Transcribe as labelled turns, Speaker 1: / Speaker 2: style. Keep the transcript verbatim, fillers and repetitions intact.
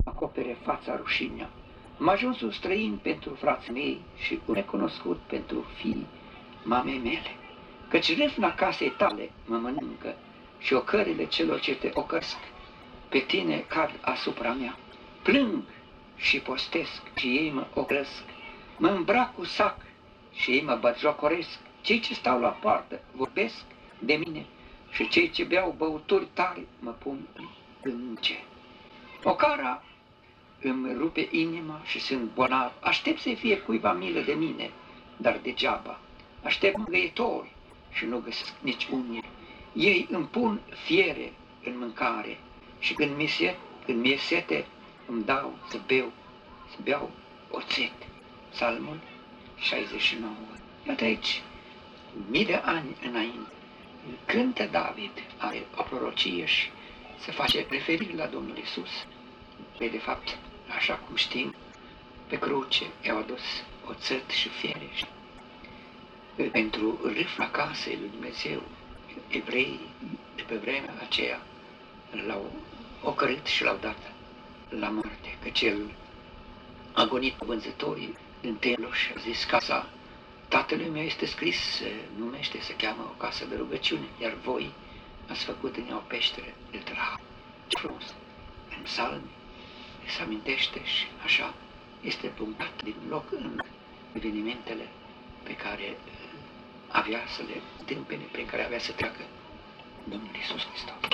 Speaker 1: acopere fața rușinea. M-a ajuns un străin pentru frații mei și un necunoscut pentru fii mamei mele, căci râvna casei tale mă mănâncă și ocările celor ce te ocăresc pe tine cad asupra mea. Plâng și postesc și ei mă ocrăsc, mă îmbrac cu sac și ei mă batjocoresc. Cei ce stau la poartă vorbesc de mine și cei ce beau băuturi tare mă pun în ce. Ocara îmi rupe inima și sunt bolnav. Aștept să fie cuiva milă de mine, dar degeaba. Aștept mângâietori și nu găsesc nici unii. Ei îmi pun fiere în mâncare și când mi se, când mi-e sete, îmi dau să beau, să beau oțet. Psalmul șaizeci și nouă. Iată aici, mii de ani înainte, cântă David, are o prorocie și se face referire la Domnul Iisus. Pe de fapt, așa cum știm, pe cruce i-au adus oțet și fiere. Pentru râvna casei lui Dumnezeu, evreii de pe vremea aceea l-au ocărât și l-au dat la moarte, căci el a gonit cu vânzătorii din templu și a zis: casa tatălui meu este scris, se numește, se cheamă o casă de rugăciune, iar voi ați făcut din ea o peșteră de trahă. Ce frumos! În psalmi se amintește și așa este punctat din loc în evenimentele pe care avea să le întâmpine, prin care avea să treacă Domnul Iisus Hristos.